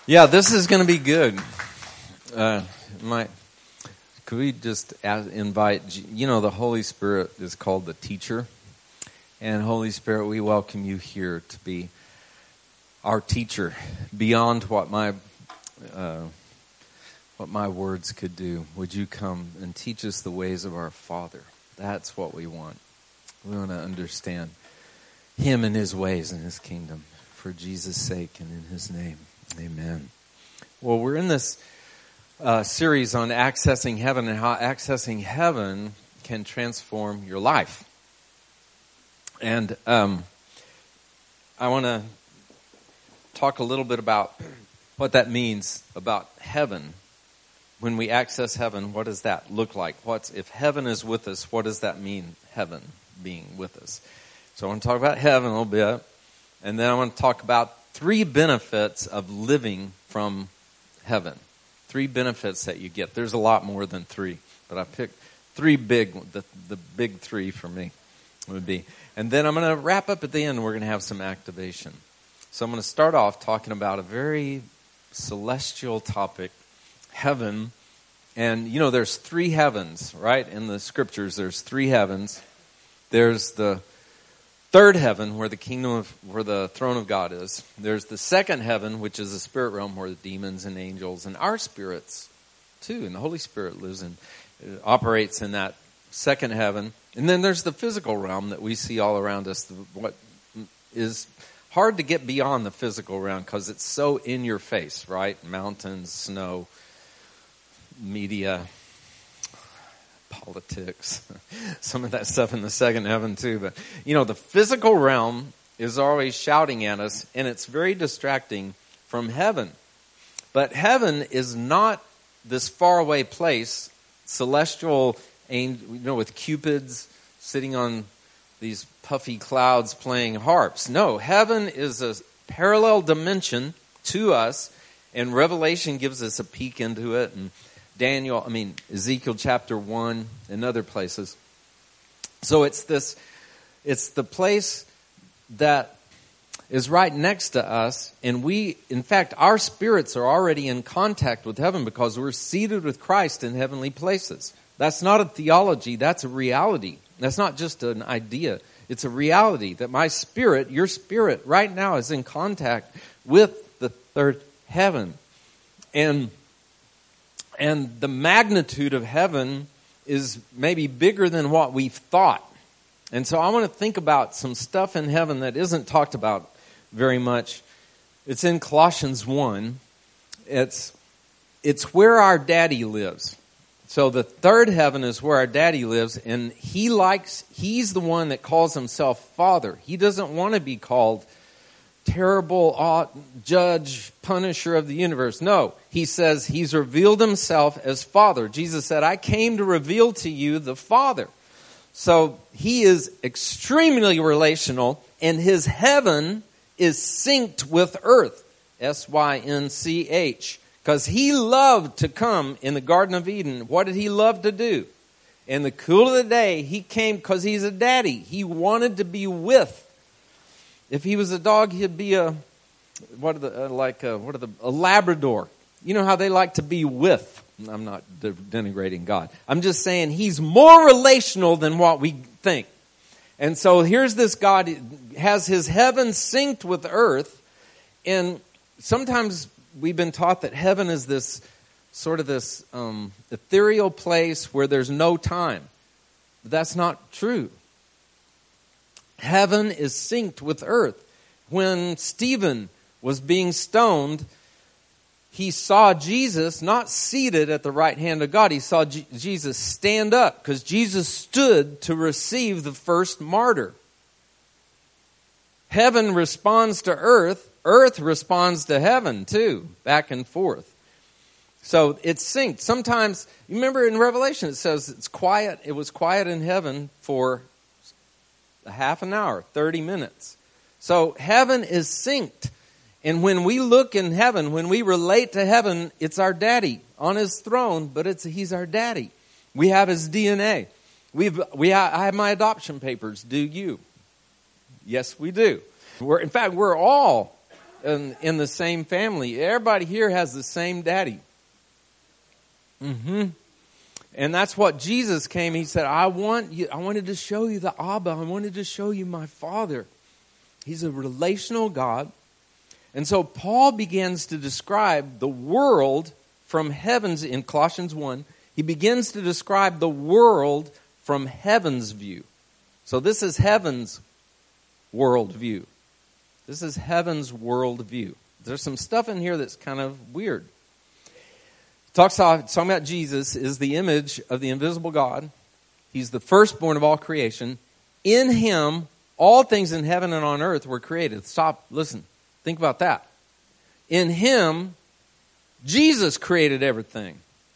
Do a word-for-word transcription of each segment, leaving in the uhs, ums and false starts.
Yeah, this is going to be good. Uh, my, could we just ask, invite, you know, the Holy Spirit is called the teacher. And Holy Spirit, we welcome you here to be our teacher beyond what my uh, what my words could do. Would you come and teach us the ways of our Father? That's what we want. We want to understand Him and His ways and His kingdom for Jesus' sake and in His name. Amen. Well, we're in this uh, series on accessing heaven and how accessing heaven can transform your life. And um, I want to talk a little bit about what that means about heaven. When we access heaven, what does that look like? What's if heaven is with us, what does that mean, heaven being with us? So I want to talk about heaven a little bit, and then I want to talk about three benefits of living from heaven. Three benefits that you get. There's a lot more than three, but I picked three big, the, the big three for me would be. And then I'm going to wrap up at the end, and we're going to have some activation. So I'm going to start off talking about a very celestial topic, heaven. And, you know, there's three heavens, right? In the scriptures, there's three heavens. There's the third heaven, where the kingdom of, where the throne of God is. There's the second heaven, which is the spirit realm, where the demons and angels and our spirits, too, and the Holy Spirit lives in, operates in that second heaven. And then there's the physical realm that we see all around us, what is hard to get beyond the physical realm because it's so in your face, right? Mountains, snow, media, politics, some of that stuff in the second heaven too. But, you know, the physical realm is always shouting at us, and it's very distracting from heaven. But heaven is not this faraway place, celestial, you know, with cupids sitting on these puffy clouds playing harps. No, heaven is a parallel dimension to us, and Revelation gives us a peek into it, and Daniel, I mean, Ezekiel chapter one and other places. So it's this, it's the place that is right next to us, and we, in fact, our spirits are already in contact with heaven because we're seated with Christ in heavenly places. That's not a theology, that's a reality. That's not just an idea. It's a reality that my spirit, your spirit, right now is in contact with the third heaven. And And the magnitude of heaven is maybe bigger than what we've thought. And so I want to think about some stuff in heaven that isn't talked about very much. It's in Colossians one. It's, it's where our daddy lives. So the third heaven is where our daddy lives, and he likes, he's the one that calls himself Father. He doesn't want to be called terrible uh, judge, punisher of the universe. No, he says he's revealed himself as Father. Jesus said, I came to reveal to you the Father. So he is extremely relational, and his heaven is synced with earth. S Y N C H. Because he loved to come in the Garden of Eden. What did he love to do? In the cool of the day, he came because he's a daddy. He wanted to be with. If he was a dog, he'd be a what are the uh, like a, what are the a Labrador. You know how they like to be with. I'm not denigrating God. I'm just saying he's more relational than what we think. And so here's this God has his heaven synced with earth, and sometimes we've been taught that heaven is this sort of this um, ethereal place where there's no time. But that's not true. Heaven is synced with earth. When Stephen was being stoned, he saw Jesus not seated at the right hand of God. He saw G- Jesus stand up because Jesus stood to receive the first martyr. Heaven responds to earth. Earth responds to heaven too, back and forth. So it's synced. Sometimes, you remember in Revelation it says it's quiet. It was quiet in heaven for a half an hour, thirty minutes. So heaven is synced. And when we look in heaven, when we relate to heaven, it's our daddy on his throne, but it's he's our daddy. We have his D N A. We've we ha- I have my adoption papers. Do you? Yes, we do. We're in fact we're all in, in the same family. Everybody here has the same daddy. Mm-hmm. And that's what Jesus came. He said, I want you, I wanted to show you the Abba. I wanted to show you my Father. He's a relational God. And so Paul begins to describe the world from heaven's, in Colossians one, he begins to describe the world from heaven's view. So this is heaven's world view. This is heaven's world view. There's some stuff in here that's kind of weird. Talks talking about Jesus is the image of the invisible God. He's the firstborn of all creation. In him, all things in heaven and on earth were created. Stop, listen, think about that. In him, Jesus created everything.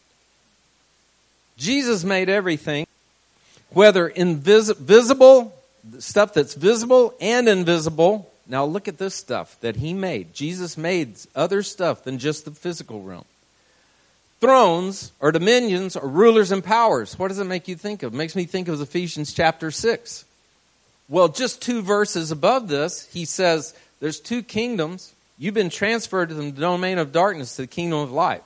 Jesus made everything, whether invis- visible, stuff that's visible and invisible. Now look at this stuff that he made. Jesus made other stuff than just the physical realm. Thrones or dominions or rulers and powers. What does it make you think of? It makes me think of Ephesians chapter six. Well, just two verses above this, he says there's two kingdoms. You've been transferred from the domain of darkness to the kingdom of light.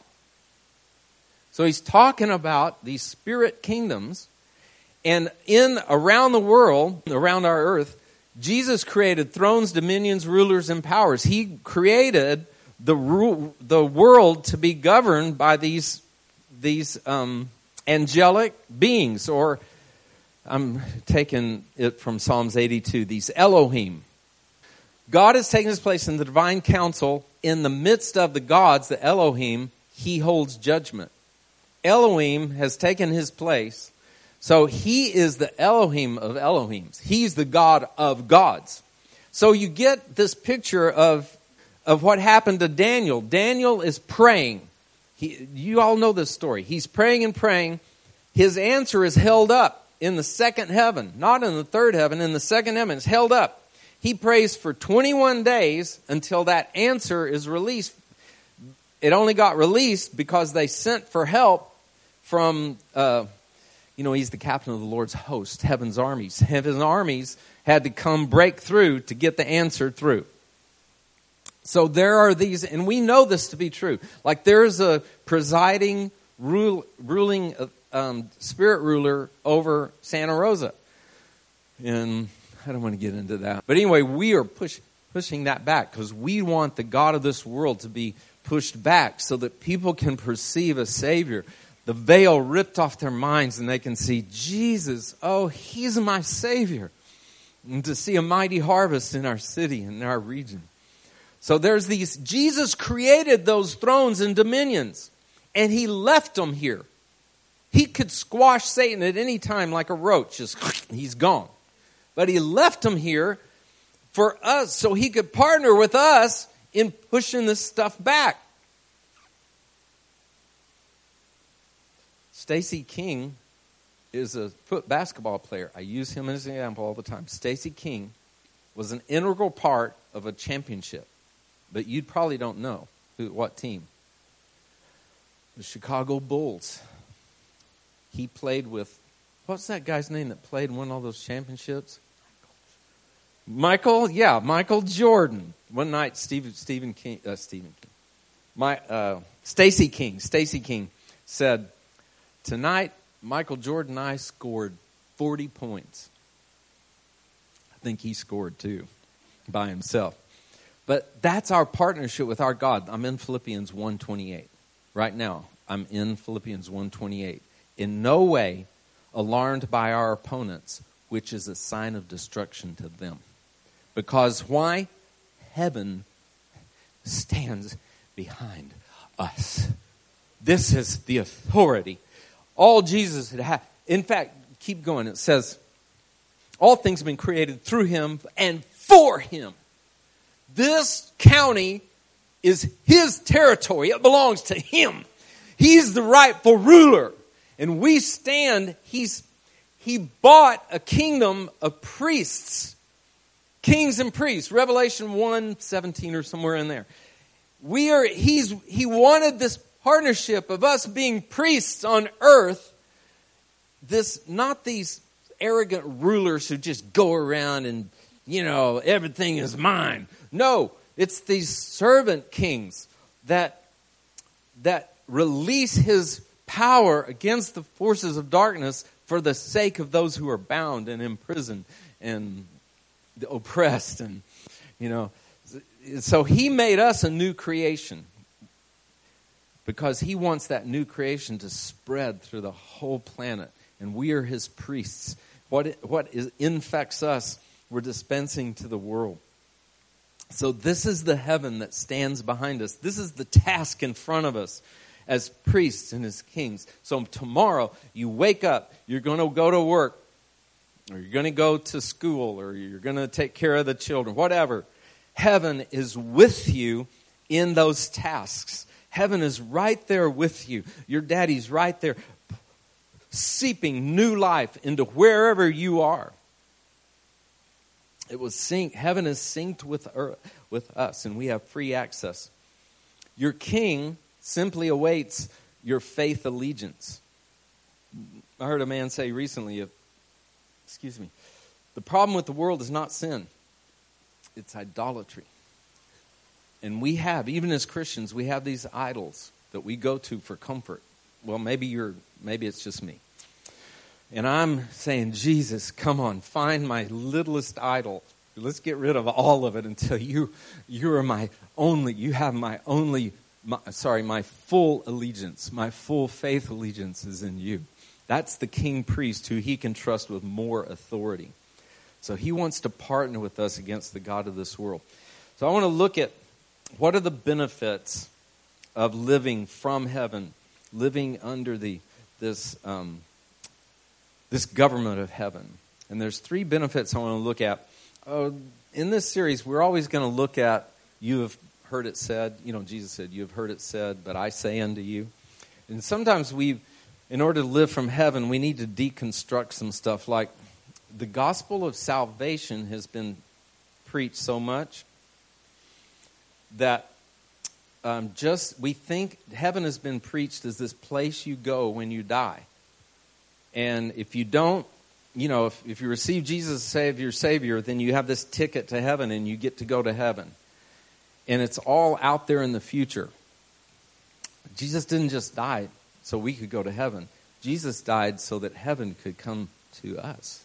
So he's talking about these spirit kingdoms. And in around the world, around our earth, Jesus created thrones, dominions, rulers, and powers. He created the ru- the world to be governed by these these um, angelic beings, or I'm taking it from Psalms eighty-two, these Elohim. God has taken his place in the divine council. In the midst of the gods, the Elohim, he holds judgment. Elohim has taken his place. So he is the Elohim of Elohims. He's the God of gods. So you get this picture of, of what happened to Daniel. Daniel is praying. He, you all know this story. He's praying and praying. His answer is held up in the second heaven. Not in the third heaven, in the second heaven. It's held up. He prays for twenty-one days until that answer is released. It only got released because they sent for help from... Uh, You know, he's the captain of the Lord's host, heaven's armies. Heaven's armies had to come break through to get the answer through. So there are these, and we know this to be true. Like there's a presiding, rule, ruling um, spirit ruler over Santa Rosa. And I don't want to get into that. But anyway, we are push, pushing that back because we want the God of this world to be pushed back so that people can perceive a Savior. The veil ripped off their minds and they can see Jesus. Oh, he's my Savior. And to see a mighty harvest in our city and in our region. So there's these, Jesus created those thrones and dominions. And he left them here. He could squash Satan at any time like a roach. Just, he's gone. But he left them here for us so he could partner with us in pushing this stuff back. Stacey King is a foot basketball player. I use him as an example all the time. Stacey King was an integral part of a championship, but you probably don't know who, what team. The Chicago Bulls. He played with, what's that guy's name that played and won all those championships? Michael, yeah, Michael Jordan. One night, Stephen, Stephen King, uh, Stephen King, my uh, Stacey King, Stacey King said, tonight, Michael Jordan and I scored forty points. I think he scored too, by himself. But that's our partnership with our God. I'm in Philippians one twenty-eight. Right now, I'm in Philippians one twenty-eight. In no way alarmed by our opponents, which is a sign of destruction to them. Because why? Heaven stands behind us. This is the authority. All Jesus had had. In fact, keep going. It says, all things have been created through him and for him. This county is his territory. It belongs to him. He's the rightful ruler. And we stand, he's, he bought a kingdom of priests. Kings and priests. Revelation one seventeen or somewhere in there. We are, he's, he wanted this partnership of us being priests on earth, this, not these arrogant rulers who just go around and, you know, everything is mine. No, It's these servant kings that, that release his power against the forces of darkness for the sake of those who are bound and imprisoned and oppressed. And, you know, so he made us a new creation because he wants that new creation to spread through the whole planet. And we are his priests. What, it, what is, infects us, we're dispensing to the world. So this is the heaven that stands behind us. This is the task in front of us as priests and as kings. So tomorrow, you wake up, you're going to go to work, or you're going to go to school, or you're going to take care of the children, whatever. Heaven is with you in those tasks. Heaven is right there with you. Your daddy's right there, seeping new life into wherever you are. It was synced. Heaven is synced with earth, with us, and we have free access. Your king simply awaits your faith allegiance. I heard a man say recently, excuse me, the problem with the world is not sin, it's idolatry. And we have, even as Christians, we have these idols that we go to for comfort. Well, maybe you're, maybe it's just me. And I'm saying, Jesus, come on, find my littlest idol. Let's get rid of all of it until you, you are my only, you have my only, my, sorry, my full allegiance, my full faith allegiance is in you. That's the king priest who he can trust with more authority. So he wants to partner with us against the God of this world. So I want to look at what are the benefits of living from heaven, living under the this um, this government of heaven. And there's three benefits I want to look at. Uh, in this series, we're always going to look at, you have heard it said, you know, Jesus said, you have heard it said, but I say unto you. And sometimes we, in order to live from heaven, we need to deconstruct some stuff. Like the gospel of salvation has been preached so much that um, just, we think heaven has been preached as this place you go when you die. And if you don't, you know, if, if you receive Jesus as Savior, Savior, then you have this ticket to heaven and you get to go to heaven. And it's all out there in the future. Jesus didn't just die so we could go to heaven. Jesus died so that heaven could come to us.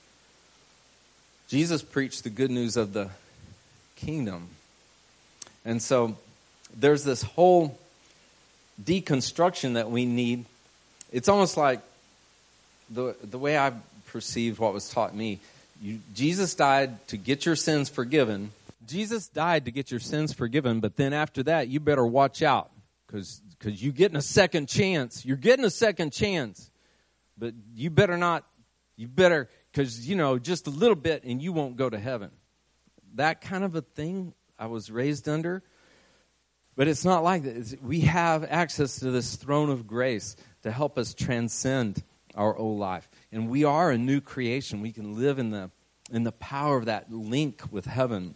Jesus preached the good news of the kingdom. And so there's this whole deconstruction that we need. It's almost like the the way I perceived what was taught me. You, Jesus died to get your sins forgiven. Jesus died to get your sins forgiven, but then after that, you better watch out because because you're getting a second chance. You're getting a second chance, but you better not. You better, because, you know, just a little bit and you won't go to heaven. That kind of a thing I was raised under. But it's not like that. We have access to this throne of grace to help us transcend our old life. And we are a new creation. We can live in the in the power of that link with heaven.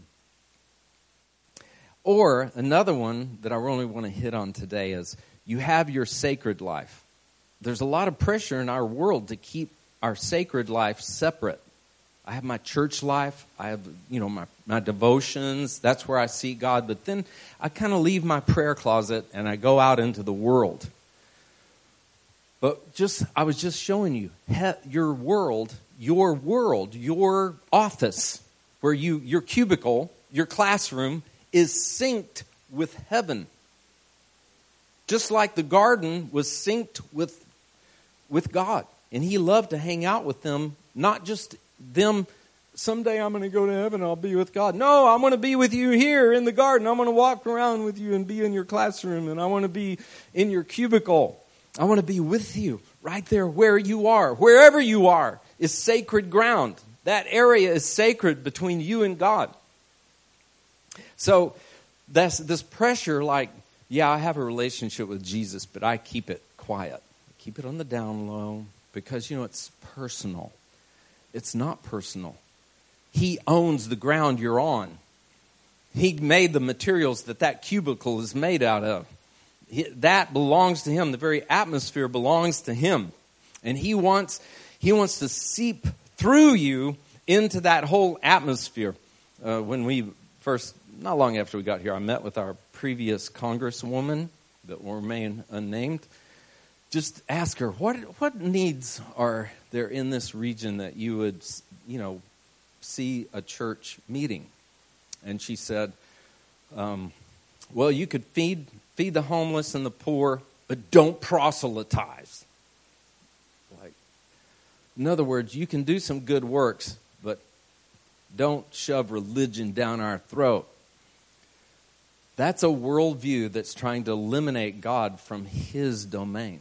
Or another one that I really want to hit on today is you have your sacred life. There's a lot of pressure in our world to keep our sacred life separate. I have my church life. I have, you know, my, my devotions. That's where I see God. But then I kind of leave my prayer closet and I go out into the world. But just, I was just showing you, he, your world, your world, your office, where you, your cubicle, your classroom is synced with heaven. Just like the garden was synced with, with God. And he loved to hang out with them, not just them, someday I'm going to go to heaven, I'll be with God. No, I'm going to be with you here in the garden. I'm going to walk around with you and be in your classroom, and I want to be in your cubicle. I want to be with you right there where you are. Wherever you are is sacred ground. That area is sacred between you and God. So that's this pressure like, yeah, I have a relationship with Jesus, but I keep it quiet. I keep it on the down low because, you know, it's personal. It's not personal. He owns the ground you're on. He made the materials that that cubicle is made out of. That belongs to him. The very atmosphere belongs to him. And he wants, he wants to seep through you into that whole atmosphere. Uh, when we first not long after we got here, I met with our previous congresswoman that will remain unnamed. Just ask her, what what needs are there in this region that you would, you know, see a church meeting? And she said, um, well, you could feed feed the homeless and the poor, but don't proselytize. Like, in other words, you can do some good works, but don't shove religion down our throat. That's a worldview that's trying to eliminate God from his domain.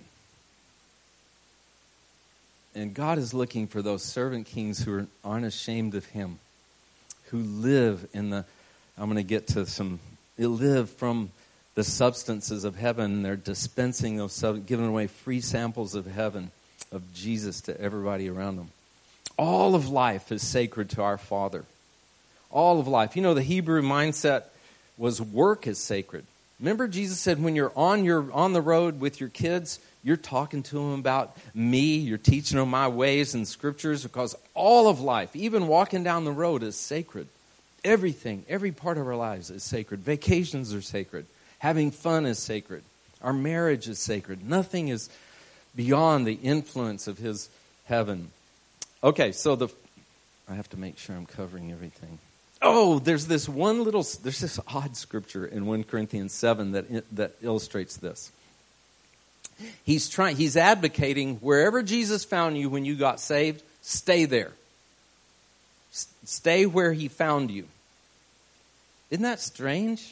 And God is looking for those servant kings who are, aren't ashamed of him, who live in the, I'm going to get to some, they live from the substances of heaven. They're dispensing those, giving away free samples of heaven, of Jesus to everybody around them. All of life is sacred to our Father. All of life. You know, the Hebrew mindset was work is sacred. Remember Jesus said when you're on your on the road with your kids, you're talking to them about me, you're teaching them my ways and scriptures, because all of life, even walking down the road, is sacred. Everything, every part of our lives is sacred. Vacations are sacred. Having fun is sacred. Our marriage is sacred. Nothing is beyond the influence of his heaven. Okay, so the I have to make sure I'm covering everything. Oh, there's this one little, there's this odd scripture in First Corinthians seven that that illustrates this. He's trying, he's advocating wherever Jesus found you when you got saved, stay there. S- stay where he found you. Isn't that strange?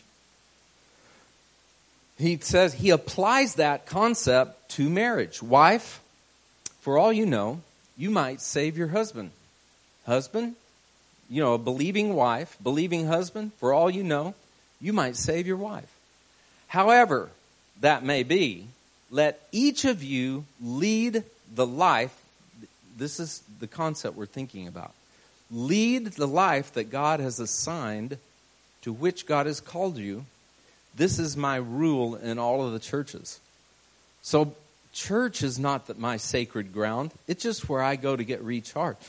He says he applies that concept to marriage. Wife, for all you know, you might save your husband. Husband, you know, a believing wife, believing husband, for all you know, you might save your wife. However that may be, let each of you lead the life, this is the concept we're thinking about. Lead the life that God has assigned, to which God has called you. This is my rule in all of the churches. So church is not that my sacred ground. It's just where I go to get recharged.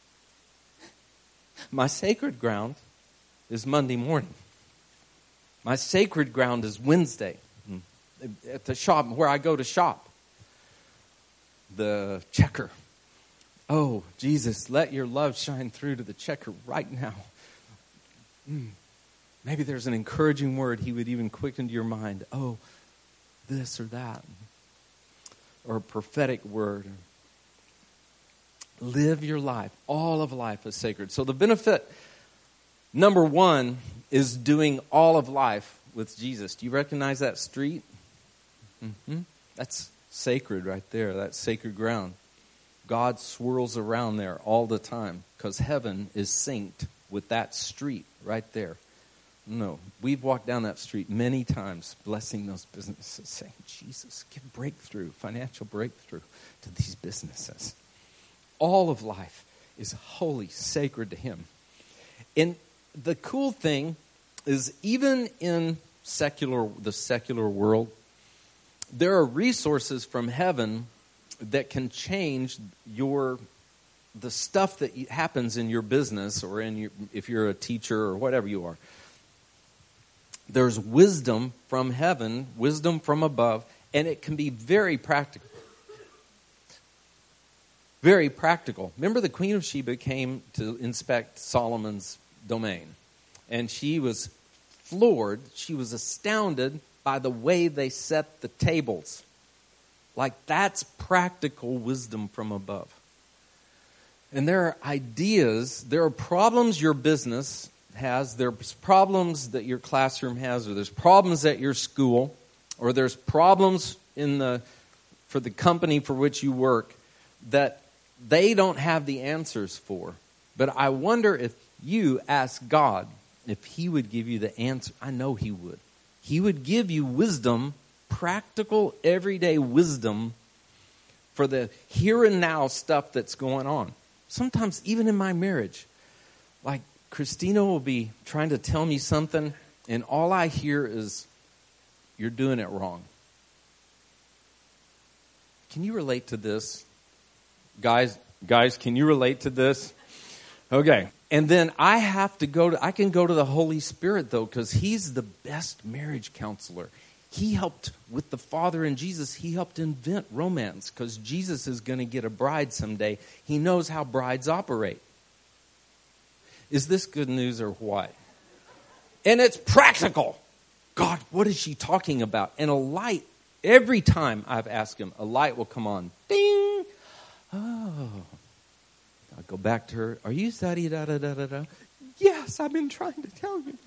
My sacred ground is Monday morning. My sacred ground is Wednesday at the shop where I go to shop. The checker. Oh, Jesus, let your love shine through to the checker right now. Mm. Maybe there's an encouraging word he would even quicken to your mind. Oh, this or that. Or a prophetic word. Live your life. All of life is sacred. So the benefit, number one, is doing all of life with Jesus. Do you recognize that street? Mm-hmm. That's sacred right there. That's sacred ground. God swirls around there all the time because heaven is synced with that street right there. No, we've walked down that street many times, blessing those businesses, saying, Jesus, give breakthrough, financial breakthrough to these businesses. All of life is holy, sacred to him. And the cool thing is, even in secular, the secular world, there are resources from heaven that can change your the stuff that happens in your business, or in your, if you're a teacher or whatever you are. There's wisdom from heaven, wisdom from above, and it can be very practical. Very practical. Remember, the Queen of Sheba came to inspect Solomon's domain, and she was floored. She was astounded by the way they set the tables. Like, that's practical wisdom from above. And there are ideas, there are problems your business has, there's problems that your classroom has, or there's problems at your school, or there's problems in the for the company for which you work that they don't have the answers for. But I wonder if you ask God if he would give you the answer. I know he would. He would give you wisdom, practical, everyday wisdom for the here and now stuff that's going on. Sometimes even in my marriage, like Christina will be trying to tell me something, and all I hear is, you're doing it wrong. Can you relate to this? Guys, guys, can you relate to this? Okay. And then I have to go to, I can go to the Holy Spirit, though, because he's the best marriage counselor. He helped with the Father and Jesus. He helped invent romance because Jesus is going to get a bride someday. He knows how brides operate. Is this good news or what? And it's practical. God, what is she talking about? And a light, every time I've asked him, a light will come on. Ding! Oh. I'll go back to her. Are you study da da da da da? Yes, I've been trying to tell you.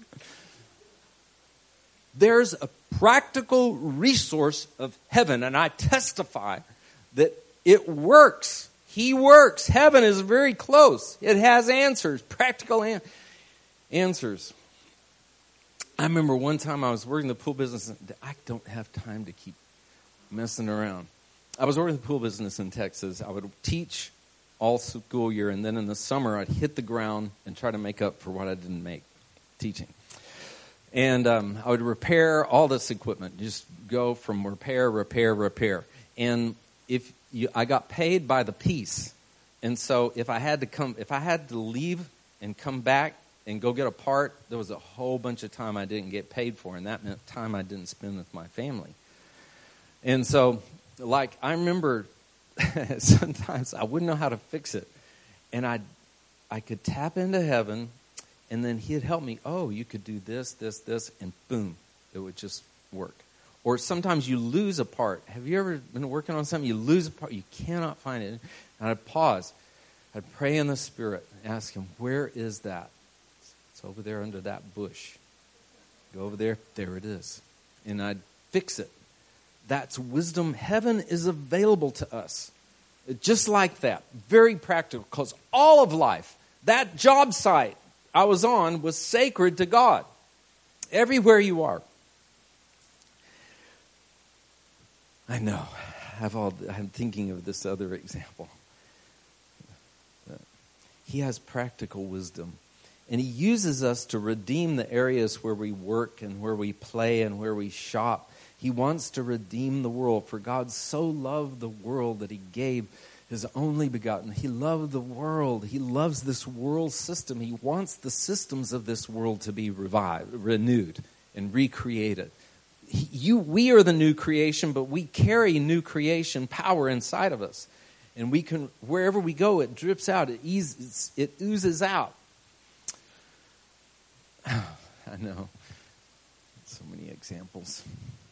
There's a practical resource of heaven, and I testify that it works. He works. Heaven is very close. It has answers, practical an- answers. I remember one time I was working the pool business. And I don't have time to keep messing around. I was working the pool business in Texas. I would teach all school year, and then in the summer I'd hit the ground and try to make up for what I didn't make teaching. And um, I would repair all this equipment, just go from repair, repair, repair. And if you, I got paid by the piece, and so if I had to come, if I had to leave and come back and go get a part, there was a whole bunch of time I didn't get paid for, and that meant time I didn't spend with my family. And so, like, I remember sometimes I wouldn't know how to fix it, and I, I could tap into heaven, and then he'd help me. Oh, you could do this, this, this, and boom, it would just work. Or sometimes you lose a part. Have you ever been working on something? You lose a part, you cannot find it, and I'd pause. I'd pray in the Spirit, ask him, where is that? It's over there under that bush. Go over there, there it is, and I'd fix it. That's wisdom. Heaven is available to us. Just like that. Very practical. Because all of life, that job site I was on was sacred to God. Everywhere you are. I know. I've all, I'm thinking of this other example. He has practical wisdom. And he uses us to redeem the areas where we work and where we play and where we shop. He wants to redeem the world, for God so loved the world that he gave his only begotten. He loved the world. He loves this world system. He wants the systems of this world to be revived, renewed, and recreated. He, you, we are the new creation, but we carry new creation power inside of us. And we can, wherever we go, it drips out. It, eases, it oozes out. I know. So many examples.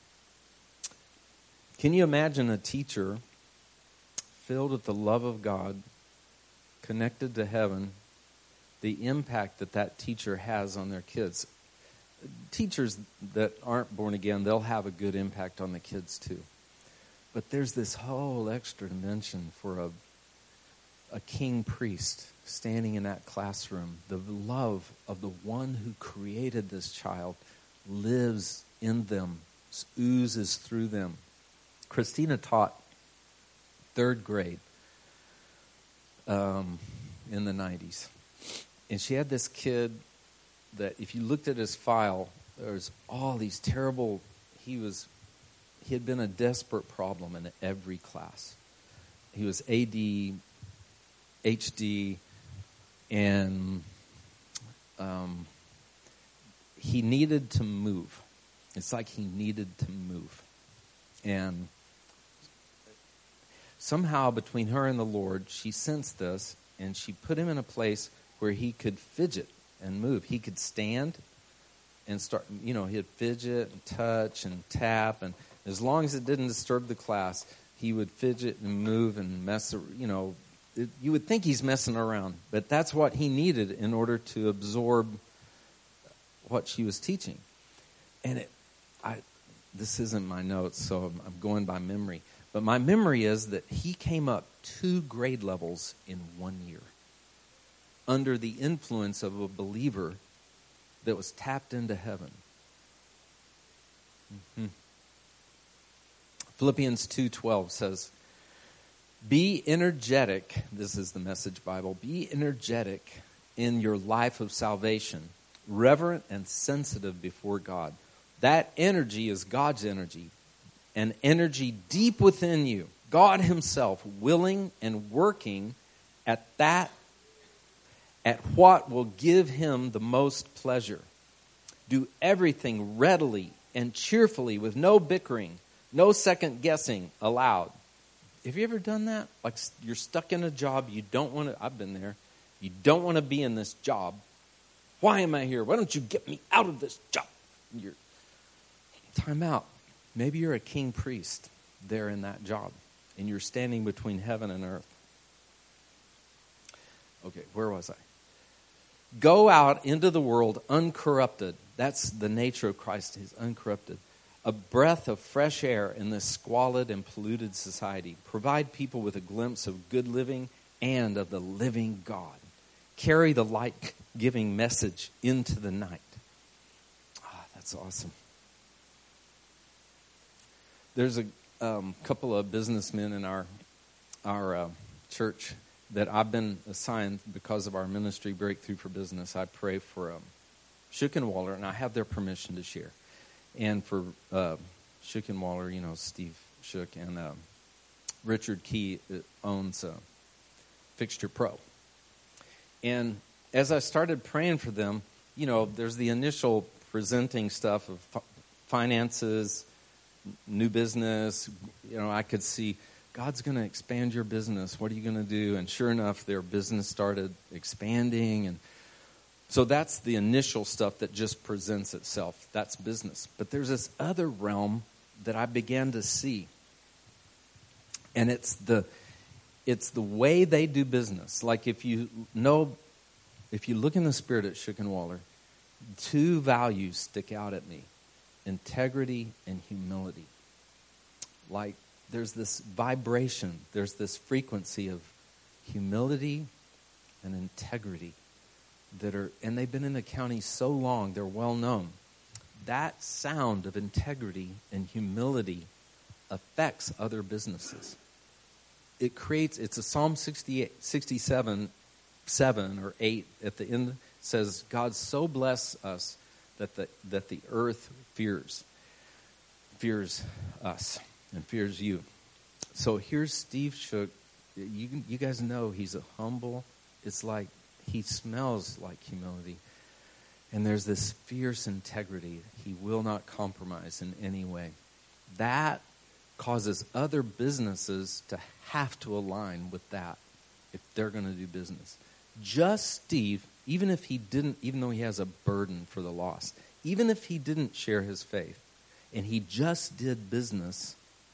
Can you imagine a teacher filled with the love of God, connected to heaven, the impact that that teacher has on their kids? Teachers that aren't born again, they'll have a good impact on the kids too. But there's this whole extra dimension for a, a king priest standing in that classroom. The love of the one who created this child lives in them, oozes through them. Christina taught third grade um, in the nineties. And she had this kid that if you looked at his file, there was all these terrible, he was, he had been a desperate problem in every class. He was A D, H D, and um, he needed to move. It's like he needed to move. And somehow between her and the Lord, she sensed this, and she put him in a place where he could fidget and move. He could stand and start, you know, he'd fidget and touch and tap, and as long as it didn't disturb the class, he would fidget and move and mess, you know. It, you would think he's messing around, but that's what he needed in order to absorb what she was teaching. And it, I, this isn't my notes, so I'm, I'm going by memory. But my memory is that he came up two grade levels in one year under the influence of a believer that was tapped into heaven. Mm-hmm. Philippians two twelve says, be energetic, this is the Message Bible, be energetic in your life of salvation, reverent and sensitive before God. That energy is God's energy, an energy deep within you. God himself willing and working at that at what will give him the most pleasure. Do everything readily and cheerfully with no bickering, no second guessing allowed. Have you ever done that? Like you're stuck in a job, you don't want to, I've been there, you don't want to be in this job. Why am I here? Why don't you get me out of this job? And you're, time out. Maybe you're a king priest there in that job, and you're standing between heaven and earth. Okay, where was I? Go out into the world uncorrupted. That's the nature of Christ. He's uncorrupted. A breath of fresh air in this squalid and polluted society. Provide people with a glimpse of good living and of the living God. Carry the light-giving message into the night. Ah, that's awesome. There's a um, couple of businessmen in our our uh, church that I've been assigned because of our ministry, Breakthrough for Business. I pray for um, Shook and Waller, and I have their permission to share. And for uh, Shook and Waller, you know, Steve Shook, and uh, Richard Key owns uh, Fixture Pro. And as I started praying for them, you know, there's the initial presenting stuff of f- finances, new business. You know, I could see God's going to expand your business. What are you going to do? And sure enough, their business started expanding. And so that's the initial stuff that just presents itself. That's business. But there's this other realm that I began to see. And it's the it's the way they do business. Like if you know, if you look in the spirit at Shook and Waller, two values stick out at me. Integrity and humility. Like there's this vibration, there's this frequency of humility and integrity that are, and they've been in the county so long, they're well known. That sound of integrity and humility affects other businesses. It creates, it's a Psalm sixty-eight, sixty-seven, seven or eight at the end says, God so bless us that the that the earth fears, fears us and fears you. So here's Steve Shook. You you guys know he's a humble. It's like he smells like humility, and there's this fierce integrity. He will not compromise in any way. That causes other businesses to have to align with that if they're going to do business. Just Steve, even if he didn't, even though he has a burden for the lost, even if he didn't share his faith and he just did business,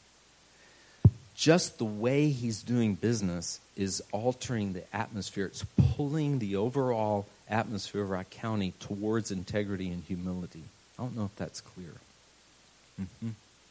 just the way he's doing business is altering the atmosphere. It's pulling the overall atmosphere of our county towards integrity and humility. I don't know if that's clear. Mm-hmm.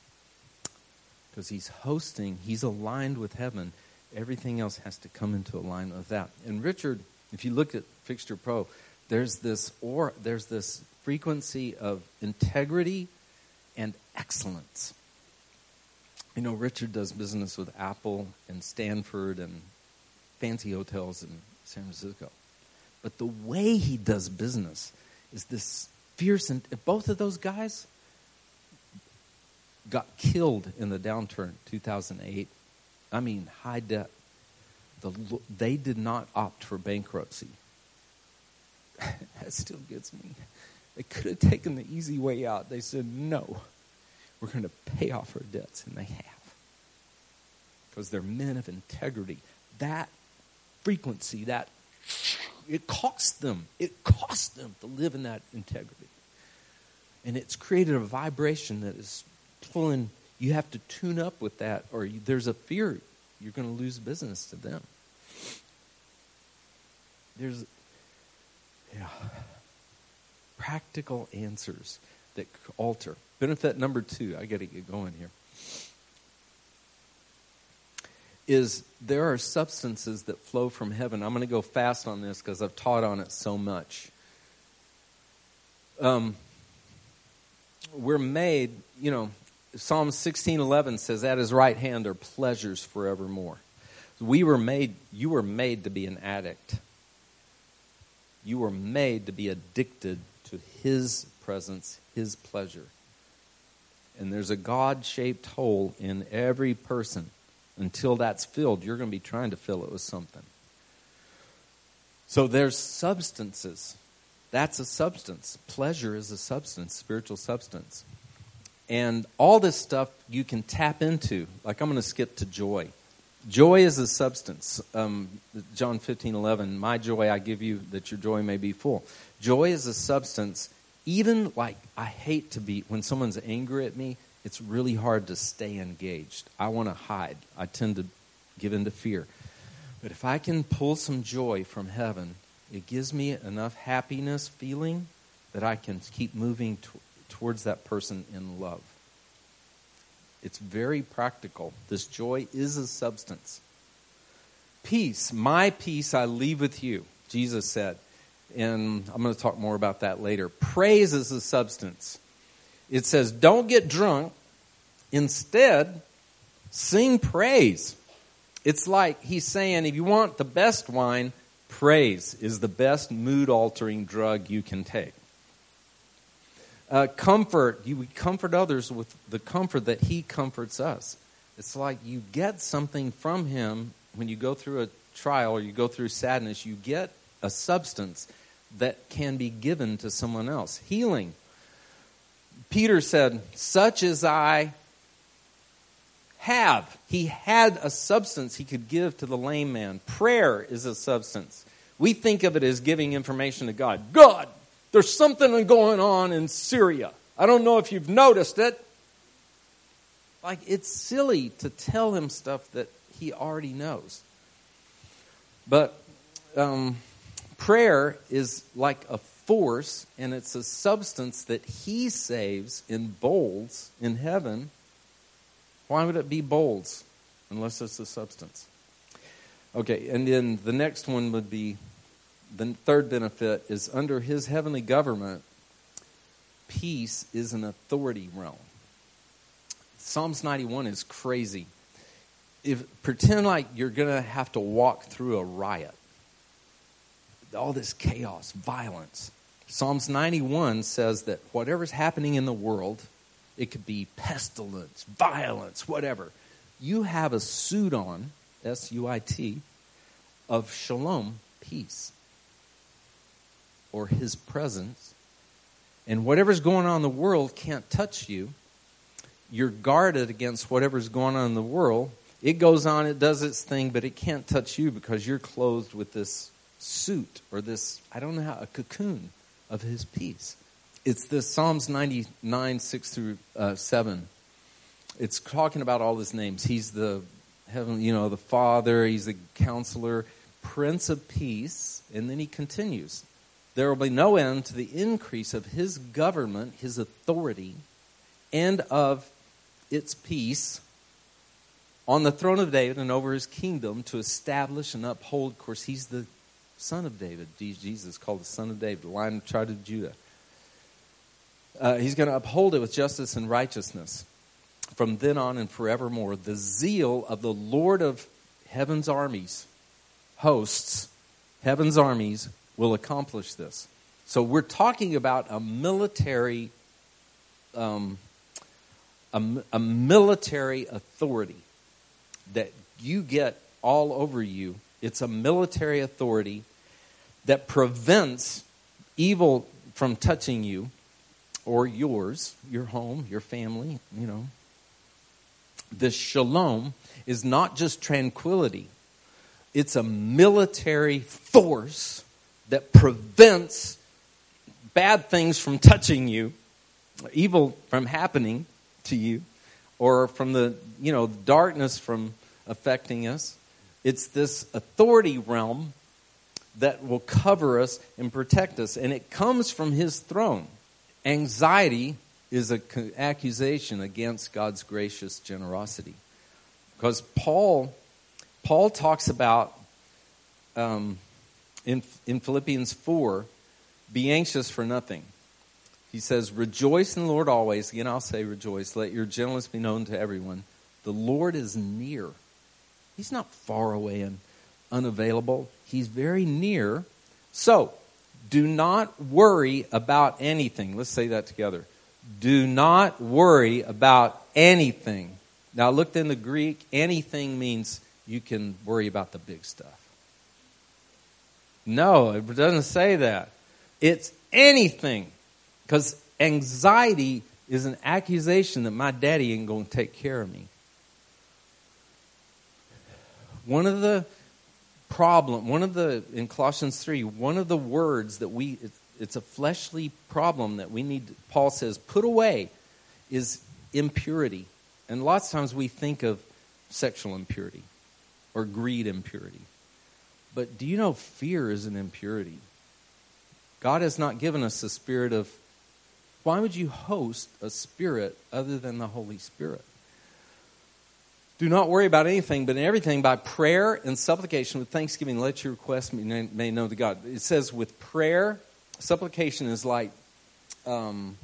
Because he's hosting, he's aligned with heaven. Everything else has to come into alignment with that. And Richard, if you look at Fixture Pro, there's this or there's this frequency of integrity and excellence. You know, Richard does business with Apple and Stanford and fancy hotels in San Francisco. But the way he does business is this fierce, and both of those guys got killed in the downturn, two thousand eight. I mean, high debt. The, they did not opt for bankruptcy. That still gets me. They could have taken the easy way out. They said, no, we're going to pay off our debts. And they have. Because they're men of integrity. That frequency, that, it cost them. It cost them to live in that integrity. And it's created a vibration that is pulling. You have to tune up with that, or you, there's a fear you're going to lose business to them. There's, yeah, practical answers that alter. Benefit number two, I got to get going here, is there are substances that flow from heaven. I'm going to go fast on this because I've taught on it so much. Um, we're made, you know, Psalm sixteen eleven says, at his right hand are pleasures forevermore. We were made, you were made to be an addict. You were made to be addicted to his presence, his pleasure. And there's a God-shaped hole in every person. Until that's filled, you're going to be trying to fill it with something. So there's substances. That's a substance. Pleasure is a substance, spiritual substance. And all this stuff you can tap into. Like I'm going to skip to joy. Joy is a substance. Um, John fifteen eleven, my joy I give you that your joy may be full. Joy is a substance. Even like I hate to be, when someone's angry at me, it's really hard to stay engaged. I want to hide. I tend to give into fear. But if I can pull some joy from heaven, it gives me enough happiness feeling that I can keep moving t- towards that person in love. It's very practical. This joy is a substance. Peace, my peace I leave with you, Jesus said. And I'm going to talk more about that later. Praise is a substance. It says, don't get drunk. Instead, sing praise. It's like he's saying, if you want the best wine, praise is the best mood-altering drug you can take. Uh, comfort, you comfort others with the comfort that he comforts us. It's like you get something from him when you go through a trial or you go through sadness. You get a substance that can be given to someone else. Healing. Peter said, such as I have. He had a substance he could give to the lame man. Prayer is a substance. We think of it as giving information to God. God, there's something going on in Syria. I don't know if you've noticed it. Like, it's silly to tell him stuff that he already knows. But um, prayer is like a force, and it's a substance that he saves in bowls in heaven. Why would it be bowls unless it's a substance? Okay, and then the next one would be, the third benefit is under his heavenly government, peace is an authority realm. Psalms ninety-one is crazy. If pretend like you're going to have to walk through a riot. All this chaos, violence. Psalms ninety-one says that whatever's happening in the world, it could be pestilence, violence, whatever. You have a suit on, S U I T, of shalom, peace, or his presence. And whatever's going on in the world can't touch you. You're guarded against whatever's going on in the world. It goes on, it does its thing, but it can't touch you because you're clothed with this suit or this, I don't know how, a cocoon of his peace. It's the Psalms ninety-nine, six through seven. It's talking about all his names. He's the heaven, you know, the Father. He's the Counselor, Prince of Peace. And then he continues. There will be no end to the increase of his government, his authority, and of its peace on the throne of David and over his kingdom to establish and uphold. Of course, he's the son of David. Jesus called the son of David, the Lion of the tribe of Judah. Uh, he's going to uphold it with justice and righteousness from then on and forevermore. The zeal of the Lord of heaven's armies, hosts, heaven's armies, will accomplish this. So we're talking about a military, um, a, a military authority that you get all over you. It's a military authority that prevents evil from touching you or yours, your home, your family, you know. This shalom is not just tranquility. It's a military force that prevents bad things from touching you, evil from happening to you, or from the, you know, darkness from affecting us. It's this authority realm that will cover us and protect us, and it comes from his throne. Anxiety is an accusation against God's gracious generosity. Because Paul, Paul talks about, um, in, in Philippians four, be anxious for nothing. He says, rejoice in the Lord always. Again, I'll say rejoice. Let your gentleness be known to everyone. The Lord is near. He's not far away and unavailable. He's very near. So, do not worry about anything. Let's say that together. Do not worry about anything. Now, I looked in the Greek. Anything means you can worry about the big stuff. No, it doesn't say that. It's anything. Because anxiety is an accusation that my daddy ain't going to take care of me. One of the problem, one of the, in Colossians three, one of the words that we, it's, it's a fleshly problem that we need, Paul says, put away, is impurity. And lots of times we think of sexual impurity or greed impurity. But do you know fear is an impurity? God has not given us a spirit of, why would you host a spirit other than the Holy Spirit? Do not worry about anything, but in everything by prayer and supplication with thanksgiving, let your requests be made known to God. It says with prayer, supplication is like, um,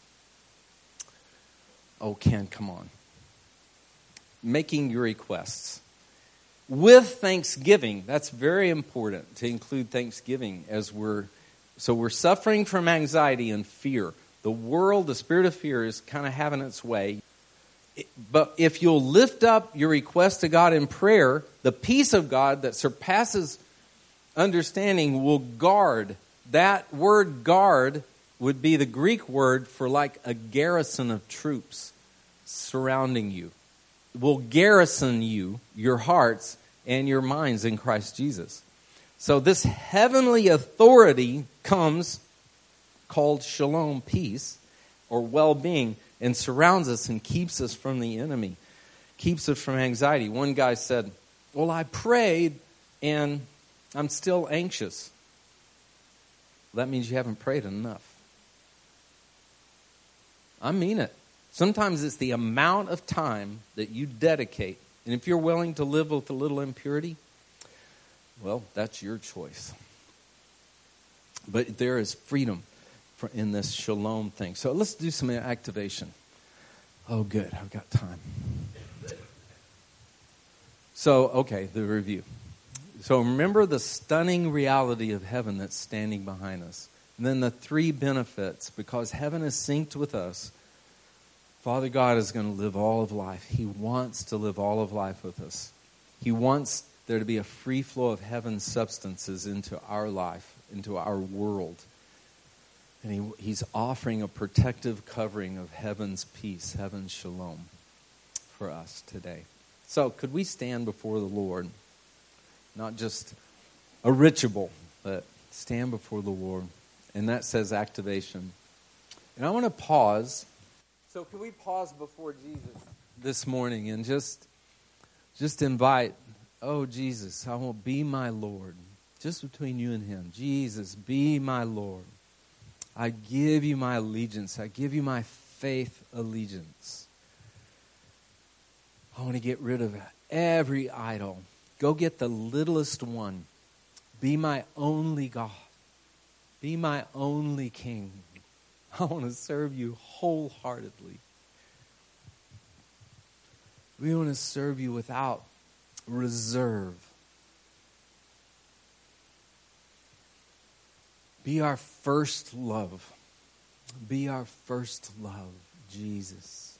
oh, Ken, come on. Making your requests. With thanksgiving, that's very important to include thanksgiving as we're, so we're suffering from anxiety and fear. The world, the spirit of fear is kind of having its way. But if you'll lift up your request to God in prayer, the peace of God that surpasses understanding will guard. That word guard would be the Greek word for like a garrison of troops surrounding you. Will garrison you, your hearts, and your minds in Christ Jesus. So this heavenly authority comes, called shalom, peace, or well-being, and surrounds us and keeps us from the enemy, keeps us from anxiety. One guy said, well, I prayed and I'm still anxious. That means you haven't prayed enough. I mean it. Sometimes it's the amount of time that you dedicate. And if you're willing to live with a little impurity, well, that's your choice. But there is freedom in this shalom thing. So let's do some activation. Oh, good. I've got time. So, okay, the review. So remember the stunning reality of heaven that's standing behind us. And then the three benefits. Because heaven is synced with us, Father God is going to live all of life. He wants to live all of life with us. He wants there to be a free flow of heaven's substances into our life, into our world. And he, he's offering a protective covering of heaven's peace, heaven's shalom for us today. So could we stand before the Lord? Not just a ritual, but stand before the Lord. And that says activation. And I want to pause. So can we pause before Jesus this morning and just, just invite, oh, Jesus, I will be my Lord. Just between you and him. Jesus, be my Lord. I give you my allegiance. I give you my faith allegiance. I want to get rid of every idol. Go get the littlest one. Be my only God. Be my only King. I want to serve you wholeheartedly. We want to serve you without reserve. Be our first love. Be our first love, Jesus.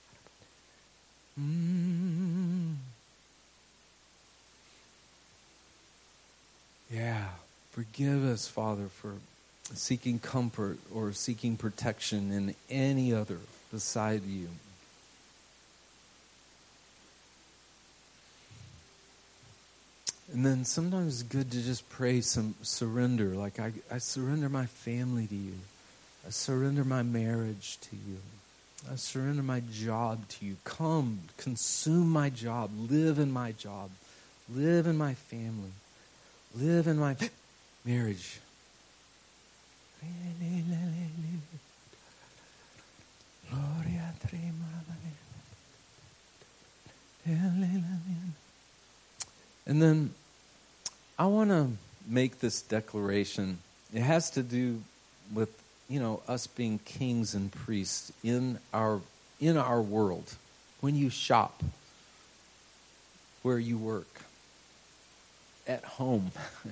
Mm. Yeah. Forgive us, Father, for seeking comfort or seeking protection in any other beside you. And then sometimes it's good to just pray some surrender. Like, I, I surrender my family to you. I surrender my marriage to you. I surrender my job to you. Come, consume my job. Live in my job. Live in my family. Live in my marriage. And then I want to make this declaration. It has to do with, you know, us being kings and priests in our in our world. When you shop, where you work, at home.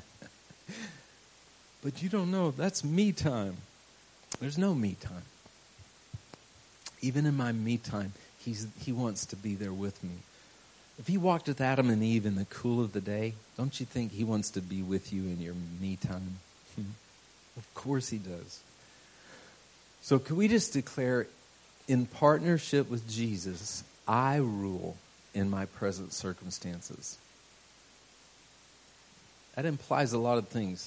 But you don't know, that's me time. There's no me time. Even in my me time, he's he wants to be there with me. If he walked with Adam and Eve in the cool of the day, don't you think he wants to be with you in your me time? Of course he does. So can we just declare, in partnership with Jesus, I rule in my present circumstances? That implies a lot of things.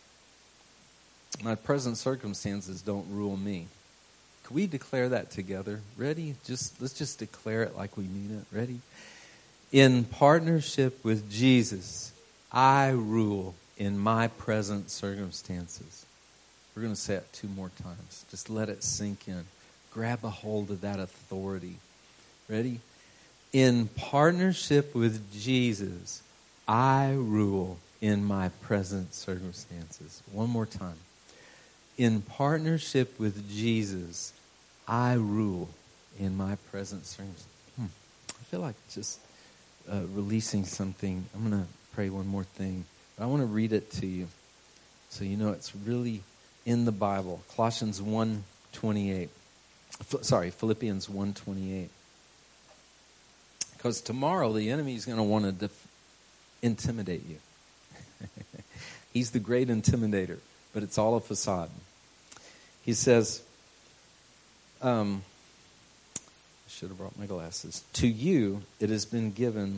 My present circumstances don't rule me. Can we declare that together? Ready? Just let's just declare it like we mean it. Ready? In partnership with Jesus, I rule in my present circumstances. We're going to say it two more times. Just let it sink in. Grab a hold of that authority. Ready? In partnership with Jesus, I rule in my present circumstances. One more time. In partnership with Jesus, I rule in my present circumstances. Hmm. I feel like just uh, releasing something. I'm going to pray one more thing. But I want to read it to you so you know it's really in the Bible. Colossians one twenty-eight. F- sorry, Philippians one twenty-eight. Because tomorrow the enemy is going to want to def- intimidate you. He's the great intimidator, but it's all a facade. He says, um, I should have brought my glasses. To you it has been given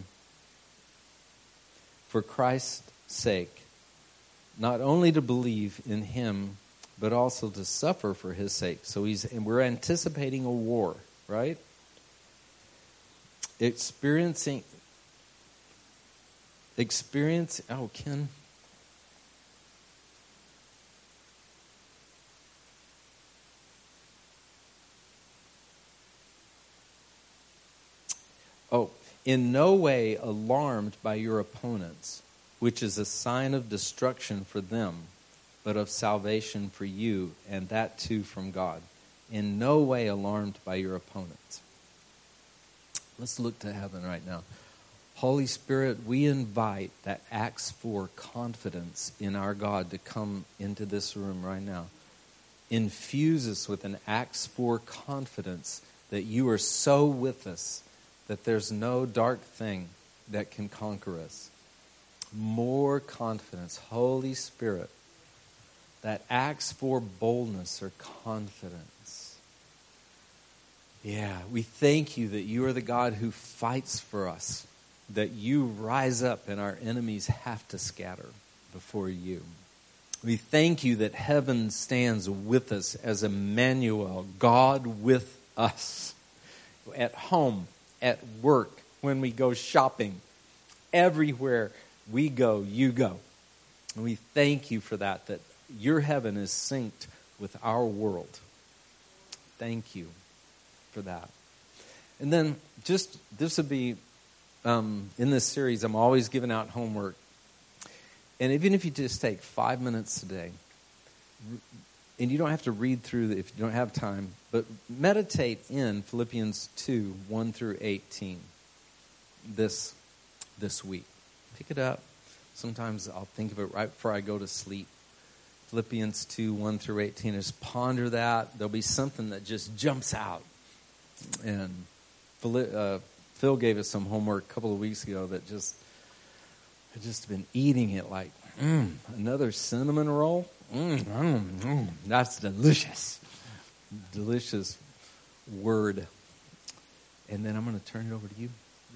for Christ's sake, not only to believe in him, but also to suffer for his sake. So he's, and we're anticipating a war, right? Experiencing, experience, oh, Ken. Oh, in no way alarmed by your opponents, which is a sign of destruction for them, but of salvation for you, and that too from God. In no way alarmed by your opponents. Let's look to heaven right now. Holy Spirit, we invite that Acts four confidence in our God to come into this room right now. Infuse us with an Acts four confidence that you are so with us that there's no dark thing that can conquer us. More confidence. Holy Spirit, that Acts four boldness or confidence. Yeah, we thank you that you are the God who fights for us, that you rise up and our enemies have to scatter before you. We thank you that heaven stands with us as Emmanuel, God with us, at home, at work, when we go shopping, everywhere we go, you go. And we thank you for that, that your heaven is synced with our world. Thank you for that. And then just, this would be, um, in this series, I'm always giving out homework. And even if you just take five minutes today, and you don't have to read through if you don't have time, but meditate in Philippians two, one through eighteen this, this week. Pick it up. Sometimes I'll think of it right before I go to sleep. Philippians two, one through eighteen. Just ponder that. There'll be something that just jumps out. And uh, Phil gave us some homework a couple of weeks ago that just, I've just been eating it like, mm, another cinnamon roll? Mm, mm, mm, that's delicious. Delicious word. And then I'm going to turn it over to you.